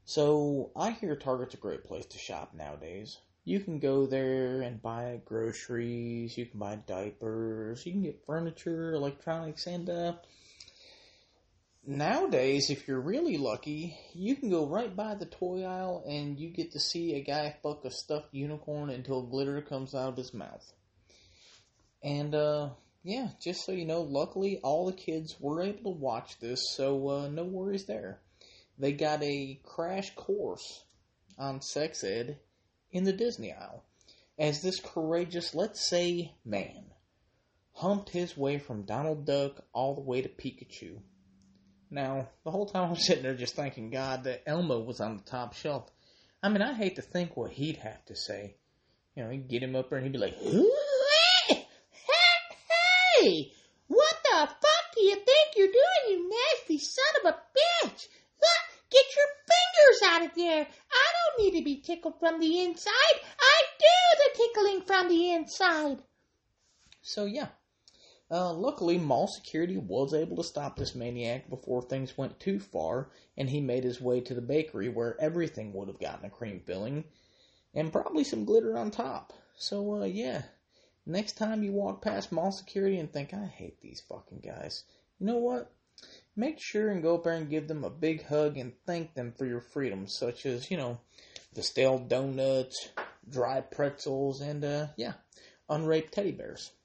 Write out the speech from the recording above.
So I hear Target's a great place to shop nowadays. You can go there and buy groceries, you can buy diapers, you can get furniture, electronics, and nowadays, if you're really lucky, you can go right by the toy aisle and you get to see a guy fuck a stuffed unicorn until glitter comes out of his mouth. And yeah, just so you know, luckily all the kids were able to watch this, so no worries there. They got a crash course on sex ed in the Disney aisle as this courageous, let's say, man humped his way from Donald Duck all the way to Pikachu. Now, the whole time I'm sitting there just thanking God that Elmo was on the top shelf. I mean, I hate to think what he'd have to say. You know, he'd get him up there and he'd be like, Hey! What the fuck do you think you're doing, you nasty son of a bitch? Get your fingers out of there. I don't need to be tickled from the inside. I do the tickling from the inside. So, yeah. Luckily, mall security was able to stop this maniac before things went too far, and he made his way to the bakery where everything would have gotten a cream filling, and probably some glitter on top. So, yeah. Next time you walk past mall security and think, I hate these fucking guys, you know what? Make sure and go up there and give them a big hug and thank them for your freedoms, such as, you know, the stale donuts, dry pretzels, and, yeah, unraped teddy bears.